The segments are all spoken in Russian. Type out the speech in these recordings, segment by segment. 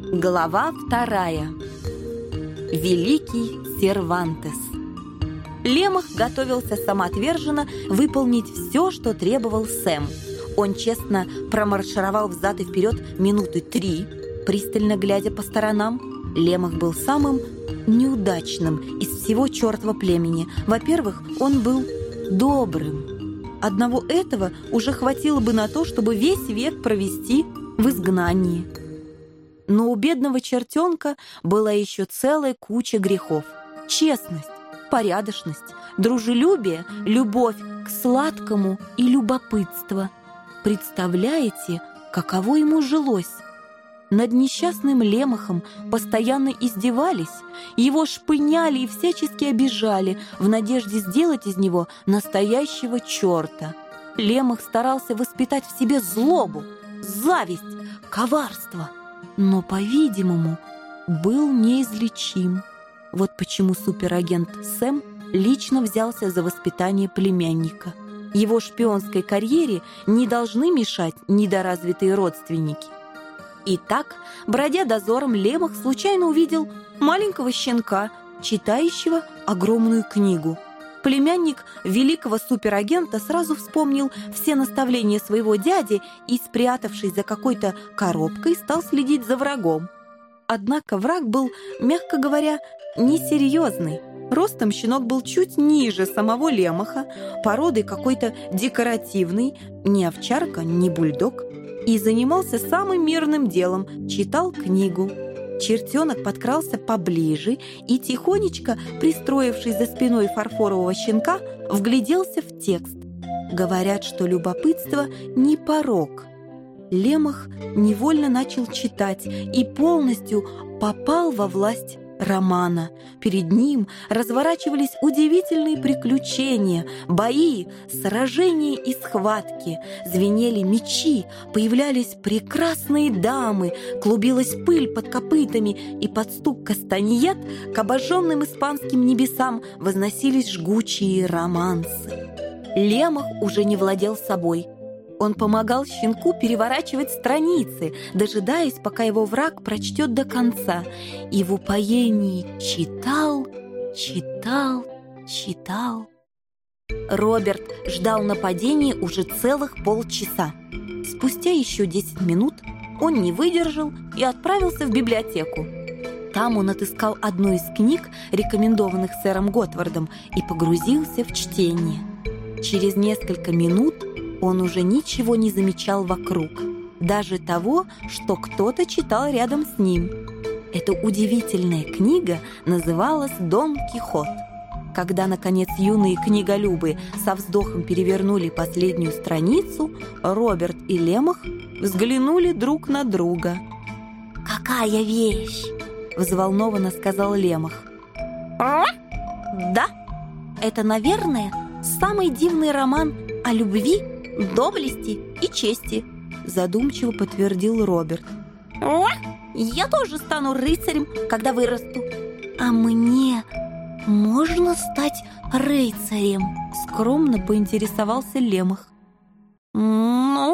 Глава 2. Великий Сервантес. Лемах готовился самоотверженно выполнить все, что требовал Сэм. Он честно промаршировал взад и вперед минуты 3, пристально глядя по сторонам. Лемах был самым неудачным из всего чертова племени. Во-первых, он был добрым. Одного этого уже хватило бы на то, чтобы весь век провести в изгнании. Но у бедного чертенка была еще целая куча грехов. Честность, порядочность, дружелюбие, любовь к сладкому и любопытство. Представляете, каково ему жилось? Над несчастным Лемахом постоянно издевались, его шпыняли и всячески обижали в надежде сделать из него настоящего черта. Лемах старался воспитать в себе злобу, зависть, коварство, но, по-видимому, был неизлечим. Вот почему суперагент Сэм лично взялся за воспитание племянника. Его шпионской карьере не должны мешать недоразвитые родственники. Итак, бродя дозором, Лемах случайно увидел маленького щенка, читающего огромную книгу. Племянник великого суперагента сразу вспомнил все наставления своего дяди и, спрятавшись за какой-то коробкой, стал следить за врагом. Однако враг был, мягко говоря, несерьезный. Ростом щенок был чуть ниже самого Лемаха, породой какой-то декоративный, ни овчарка, ни бульдог, и занимался самым мирным делом – читал книгу. Чертенок подкрался поближе и, тихонечко пристроившись за спиной фарфорового щенка, вгляделся в текст. Говорят, что любопытство не порок. Лемах невольно начал читать и полностью попал во власть романа. Перед ним разворачивались удивительные приключения, бои, сражения и схватки. Звенели мечи, появлялись прекрасные дамы, клубилась пыль под копытами, и под стук кастаньет к обожженным испанским небесам возносились жгучие романсы. Лемах уже не владел собой. Он помогал щенку переворачивать страницы, дожидаясь, пока его враг прочтет до конца, и в упоении читал. Роберт ждал нападения уже целых полчаса. Спустя еще 10 минут он не выдержал и отправился в библиотеку. Там он отыскал одну из книг, рекомендованных сэром Готвардом, и погрузился в чтение. Через несколько минут он уже ничего не замечал вокруг, даже того, что кто-то читал рядом с ним. Эта удивительная книга называлась «Дон Кихот». Когда, наконец, юные книголюбы со вздохом перевернули последнюю страницу, Роберт и Лемах взглянули друг на друга. «Какая вещь!» – взволнованно сказал Лемах. «Да, это, наверное, самый дивный роман о любви, доблести и чести», задумчиво подтвердил Роберт. «Я тоже стану рыцарем, когда вырасту». «А мне можно стать рыцарем?» скромно поинтересовался Лемах. «Ну,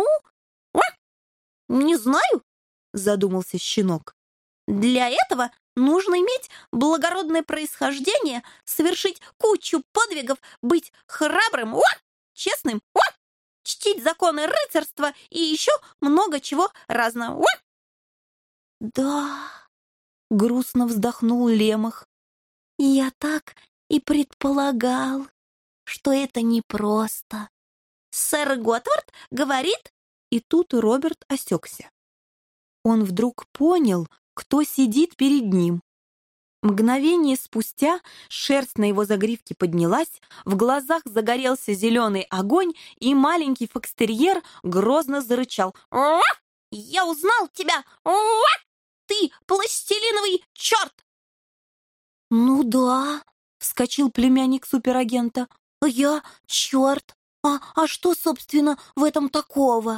не знаю», задумался щенок. «Для этого нужно иметь благородное происхождение, совершить кучу подвигов, быть храбрым, честным, чтить законы рыцарства и еще много чего разного». «Да», — грустно вздохнул Лемах, — «я так и предполагал, что это непросто. Сэр Готвард говорит...» И тут Роберт осекся. Он вдруг понял, кто сидит перед ним. Мгновение спустя шерсть на его загривке поднялась, в глазах загорелся зеленый огонь, и маленький фокстерьер грозно зарычал. «Я узнал тебя! Ты пластилиновый черт!» «Ну да», — вскочил племянник суперагента, — «я черт. А что, собственно, в этом такого?»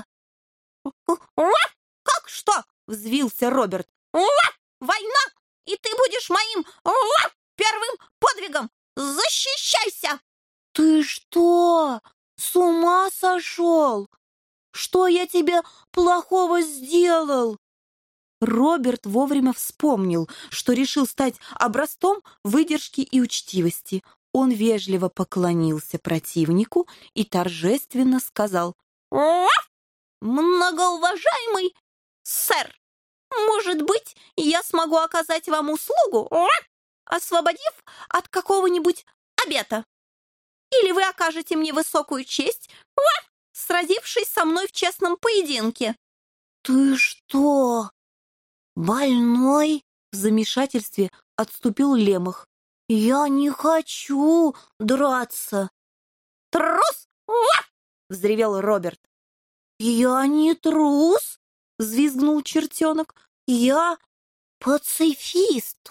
«Как что?» — взвился Роберт. «Война! И ты будешь моим первым подвигом! Защищайся!» «Ты что, с ума сошел? Что я тебе плохого сделал?» Роберт вовремя вспомнил, что решил стать образцом выдержки и учтивости. Он вежливо поклонился противнику и торжественно сказал: «Многоуважаемый сэр, может быть, я смогу оказать вам услугу, освободив от какого-нибудь обета? Или вы окажете мне высокую честь, сразившись со мной в честном поединке?» «Ты что, больной?» — в замешательстве отступил Лемах. «Я не хочу драться». «Трус!» — взревел Роберт. «Я не трус!» — взвизгнул чертенок. «Я пацифист».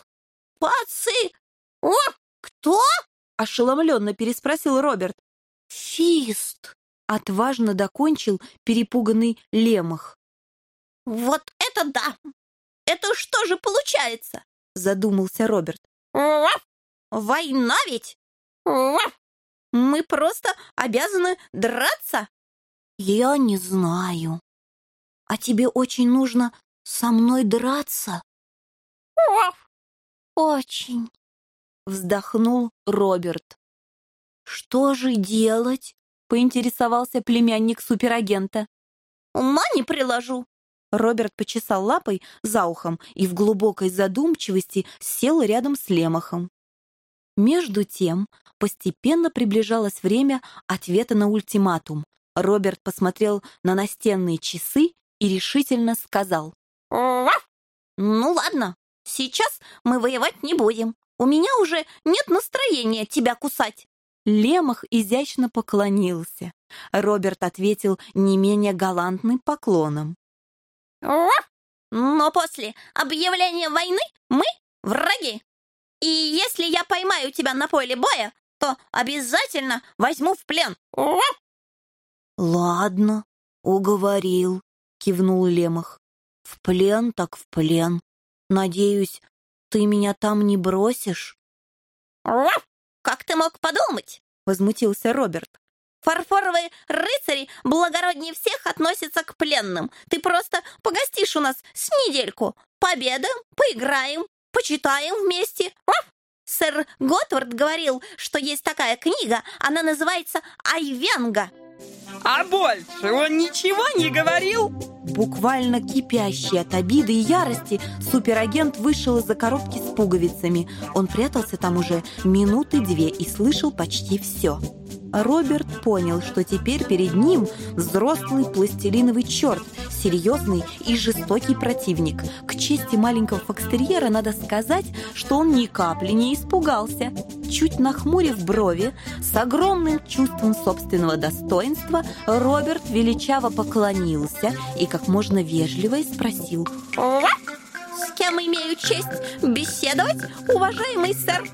«Кто?» — ошеломленно переспросил Роберт. «Фист!» — отважно докончил перепуганный Лемах. «Вот это да! Это что же получается?» — задумался Роберт. «Война ведь? Мы просто обязаны драться?» «Я не знаю. А тебе очень нужно со мной драться?» «Очень», — вздохнул Роберт. «Что же делать?» — поинтересовался племянник суперагента. «Ума не приложу». Роберт почесал лапой за ухом и в глубокой задумчивости сел рядом с Лемахом. Между тем постепенно приближалось время ответа на ультиматум. Роберт посмотрел на настенные часы и решительно сказал: «Ну ладно, сейчас мы воевать не будем. У меня уже нет настроения тебя кусать». Лемах изящно поклонился. Роберт ответил не менее галантным поклоном. «Но после объявления войны мы враги. И если я поймаю тебя на поле боя, то обязательно возьму в плен». «Ладно, уговорил», — кивнул Лемах. «В плен так в плен. Надеюсь, ты меня там не бросишь?» «Как ты мог подумать?» — возмутился Роберт. «Фарфоровые рыцари благороднее всех относятся к пленным. Ты просто погостишь у нас с недельку. Пообедаем, поиграем, почитаем вместе. Сэр Готвард говорил, что есть такая книга, она называется «Айвенга». А больше он ничего не говорил?» Буквально кипящий от обиды и ярости, суперагент вышел из-за коробки с пуговицами. Он прятался там уже минуты две и слышал почти все. Роберт понял, что теперь перед ним взрослый пластилиновый черт, серьезный и жестокий противник. К чести маленького фокстерьера надо сказать, что он ни капли не испугался. Чуть нахмурив брови, с огромным чувством собственного достоинства, Роберт величаво поклонился и как можно вежливо спросил: «С кем имею честь беседовать, уважаемый сэр?»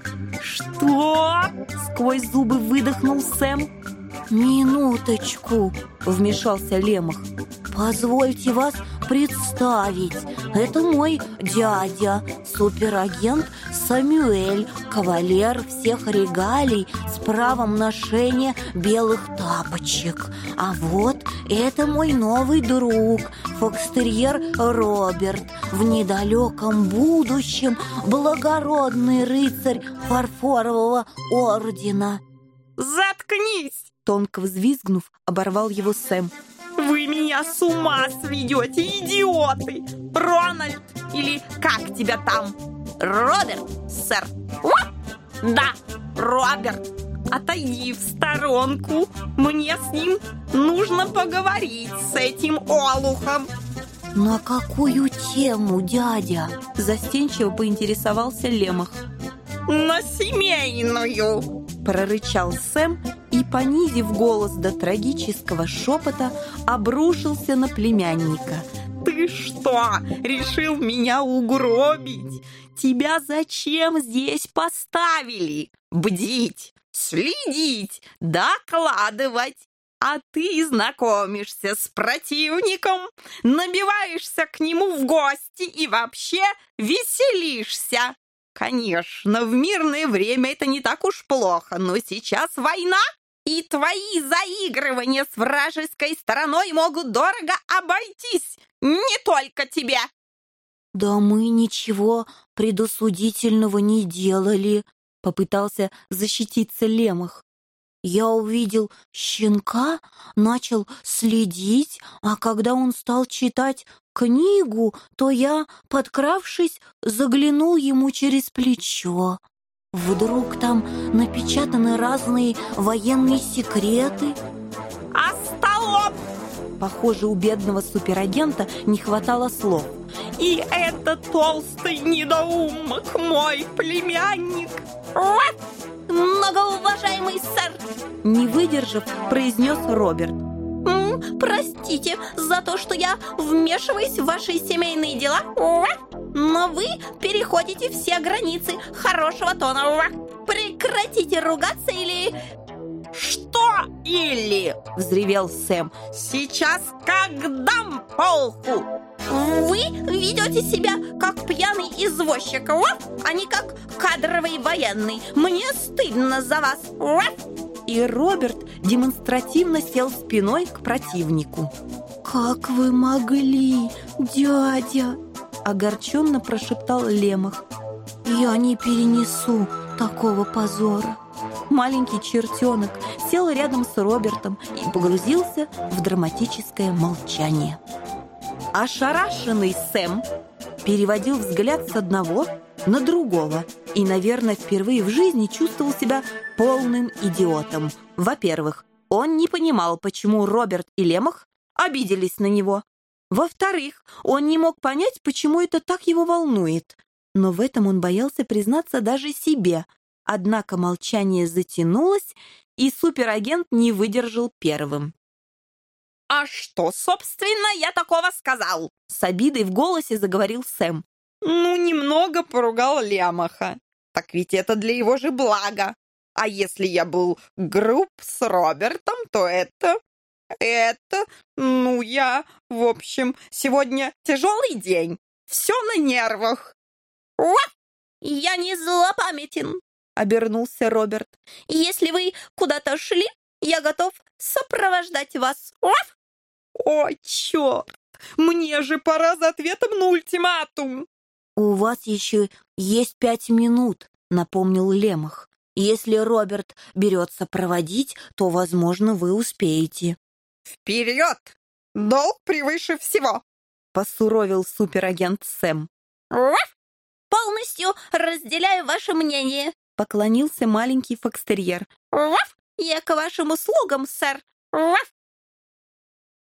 «Что?» — сквозь зубы выдохнул Сэм. «Минуточку», — вмешался Лемах. «Позвольте вас представить. Это мой дядя, суперагент Самюэль, кавалер всех регалий с правом ношения белых тапочек. А вот это мой новый друг, фокстерьер Роберт, в недалеком будущем благородный рыцарь фарфорового ордена». «Заткнись!» — тонко взвизгнув, оборвал его Сэм. «Вы меня с ума сведете, идиоты! Рональд, или как тебя там?» «Роберт, сэр». «Да, Роберт, отойди в сторонку. Мне с ним нужно поговорить, с этим олухом». «На какую тему, дядя?» — застенчиво поинтересовался Лемах. «На семейную!» — прорычал Сэм и, понизив голос до трагического шепота, обрушился на племянника. «Ты что, решил меня угробить? Тебя зачем здесь поставили? Бдить, следить, докладывать. А ты знакомишься с противником, набиваешься к нему в гости и вообще веселишься. Конечно, в мирное время это не так уж плохо, но сейчас война, и твои заигрывания с вражеской стороной могут дорого обойтись не только тебе». «Да мы ничего предосудительного не делали», — попытался защититься Лемах. «Я увидел щенка, начал следить, а когда он стал читать книгу, то я, подкравшись, заглянул ему через плечо. Вдруг там напечатаны разные военные секреты». «Остолоп!» Похоже, у бедного суперагента не хватало слов. «И это толстый недоумок, мой племянник!» «Многоуважаемый сэр!» Не выдержав, произнес Роберт. «Простите за то, что я вмешиваюсь в ваши семейные дела, но вы переходите все границы хорошего тона. Прекратите ругаться или...» «Что или?» — взревел Сэм. «Сейчас как дам полку!» «Вы ведете себя как пьяный извозчик, а не как кадровый военный. Мне стыдно за вас!» И Роберт демонстративно сел спиной к противнику. «Как вы могли, дядя?» — огорченно прошептал Лемах. «Я не перенесу такого позора». Маленький чертенок сел рядом с Робертом и погрузился в драматическое молчание. Ошарашенный Сэм переводил взгляд с одного на другого и, наверное, впервые в жизни чувствовал себя полным идиотом. Во-первых, он не понимал, почему Роберт и Лемах обиделись на него. Во-вторых, он не мог понять, почему это так его волнует. Но в этом он боялся признаться даже себе. Однако молчание затянулось, и суперагент не выдержал первым. «А что, собственно, я такого сказал?» С обидой в голосе заговорил Сэм. Немного поругал Лемаха. Так ведь это для его же блага. А если я был груб с Робертом, то я, в общем, сегодня тяжелый день. Все на нервах». «Я не злопамятен», — обернулся Роберт. «Если вы куда-то шли, я готов сопровождать вас». «О, черт! Мне же пора за ответом на ультиматум!» «У вас еще есть 5 минут», — напомнил Лемах. «Если Роберт берется проводить, то, возможно, вы успеете». «Вперед! Долг превыше всего!» — посуровил суперагент Сэм. «Полностью разделяю ваше мнение», — поклонился маленький фокстерьер. «Я к вашим услугам, сэр».